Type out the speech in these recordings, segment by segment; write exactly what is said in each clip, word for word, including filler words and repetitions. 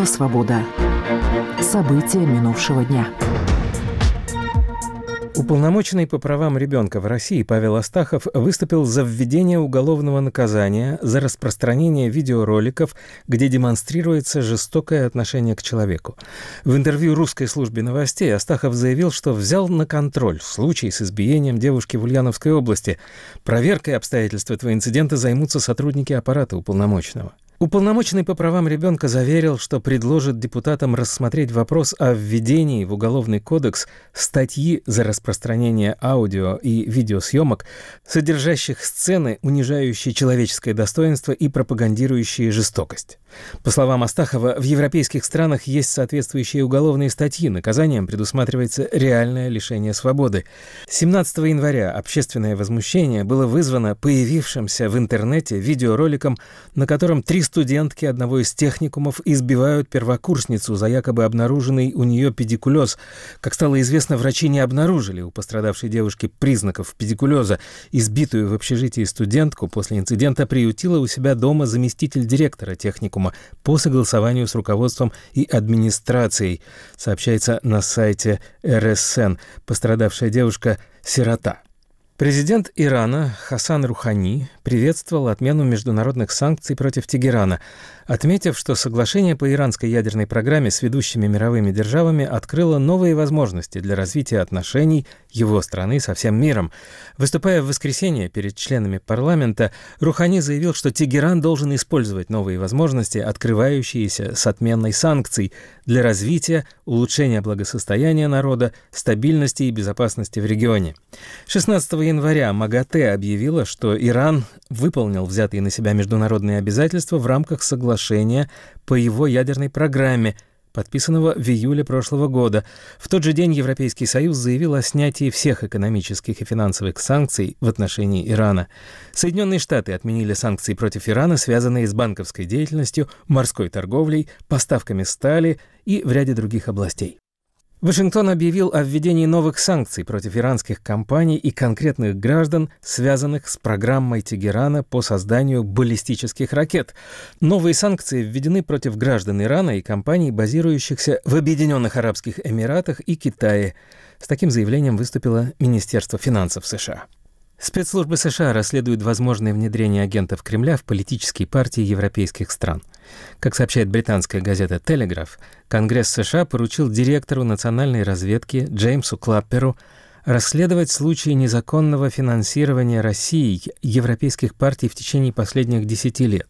Радио «Свобода». События минувшего дня. Уполномоченный по правам ребенка в России Павел Астахов выступил за введение уголовного наказания за распространение видеороликов, где демонстрируется жестокое отношение к человеку. В интервью русской службе новостей Астахов заявил, что взял на контроль случай с избиением девушки в Ульяновской области. Проверкой обстоятельств этого инцидента займутся сотрудники аппарата уполномоченного. Уполномоченный по правам ребенка заверил, что предложит депутатам рассмотреть вопрос о введении в Уголовный кодекс статьи за распространение аудио и видеосъемок, содержащих сцены, унижающие человеческое достоинство и пропагандирующие жестокость. По словам Астахова, в европейских странах есть соответствующие уголовные статьи. Наказанием предусматривается реальное лишение свободы. семнадцатого января общественное возмущение было вызвано появившимся в интернете видеороликом, на котором три студентки одного из техникумов избивают первокурсницу за якобы обнаруженный у нее педикулез. Как стало известно, врачи не обнаружили у пострадавшей девушки признаков педикулеза. Избитую в общежитии студентку после инцидента приютила у себя дома заместитель директора техникума по согласованию с руководством и администрацией, сообщается на сайте эр эс эн. Пострадавшая девушка – сирота. Президент Ирана Хасан Рухани приветствовал отмену международных санкций против Тегерана, отметив, что соглашение по иранской ядерной программе с ведущими мировыми державами открыло новые возможности для развития отношений его страны со всем миром. Выступая в воскресенье перед членами парламента, Рухани заявил, что Тегеран должен использовать новые возможности, открывающиеся с отменой санкций, для развития, улучшения благосостояния народа, стабильности и безопасности в регионе. шестнадцатого января МАГАТЭ объявила, что Иран выполнил взятые на себя международные обязательства в рамках соглашения по его ядерной программе, подписанного в июле прошлого года. В тот же день Европейский Союз заявил о снятии всех экономических и финансовых санкций в отношении Ирана. Соединенные Штаты отменили санкции против Ирана, связанные с банковской деятельностью, морской торговлей, поставками стали и в ряде других областей. Вашингтон объявил о введении новых санкций против иранских компаний и конкретных граждан, связанных с программой Тегерана по созданию баллистических ракет. Новые санкции введены против граждан Ирана и компаний, базирующихся в Объединенных Арабских Эмиратах и Китае. С таким заявлением выступило Министерство финансов США. Спецслужбы США расследуют возможное внедрение агентов Кремля в политические партии европейских стран. Как сообщает британская газета «Телеграф», Конгресс США поручил директору национальной разведки Джеймсу Клапперу расследовать случаи незаконного финансирования Россией европейских партий в течение последних десяти лет.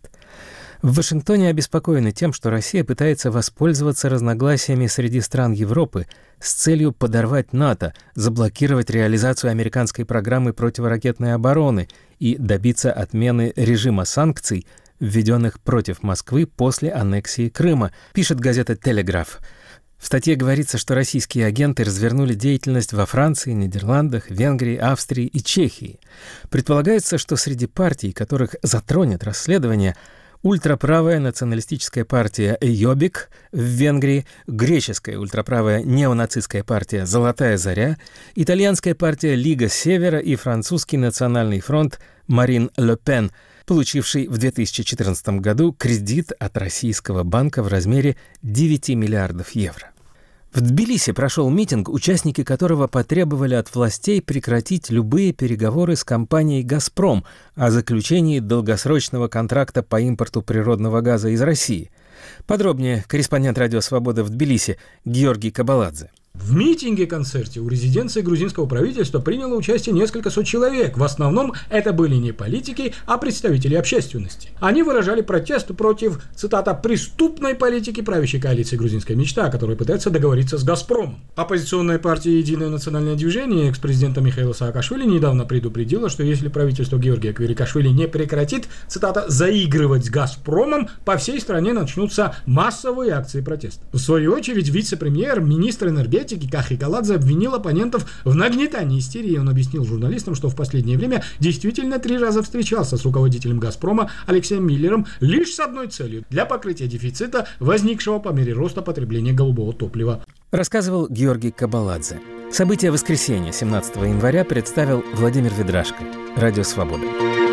В Вашингтоне обеспокоены тем, что Россия пытается воспользоваться разногласиями среди стран Европы с целью подорвать НАТО, заблокировать реализацию американской программы противоракетной обороны и добиться отмены режима санкций, введенных против Москвы после аннексии Крыма, пишет газета «Телеграф». В статье говорится, что российские агенты развернули деятельность во Франции, Нидерландах, Венгрии, Австрии и Чехии. Предполагается, что среди партий, которых затронет расследование, ультраправая националистическая партия «Йобик» в Венгрии, греческая ультраправая неонацистская партия «Золотая заря», итальянская партия «Лига Севера» и французский национальный фронт Марин Ле Пен, получивший в две тысячи четырнадцатом году кредит от российского банка в размере девяти миллиардов евро. В Тбилиси прошел митинг, участники которого потребовали от властей прекратить любые переговоры с компанией «Газпром» о заключении долгосрочного контракта по импорту природного газа из России. Подробнее корреспондент «Радио Свобода» в Тбилиси Георгий Кабаладзе. В митинге-концерте у резиденции грузинского правительства приняло участие несколько сот человек. В основном это были не политики, а представители общественности. Они выражали протест против, цитата, «преступной политики правящей коалиции «Грузинская мечта», которая пытается договориться с «Газпромом». Оппозиционная партия «Единое национальное движение» экс-президента Михаила Саакашвили недавно предупредила, что если правительство Георгия Квирикашвили не прекратит, цитата, «заигрывать с «Газпромом», по всей стране начнутся массовые акции протеста. В свою очередь, вице-премьер, министр энергетики Кахи Каладзе обвинил оппонентов в нагнетании истерии. Он объяснил журналистам, что в последнее время действительно три раза встречался с руководителем «Газпрома» Алексеем Миллером лишь с одной целью – для покрытия дефицита, возникшего по мере роста потребления голубого топлива. Рассказывал Георгий Кабаладзе. События воскресенья семнадцатого января представил Владимир Ведрашко. Радио «Свобода».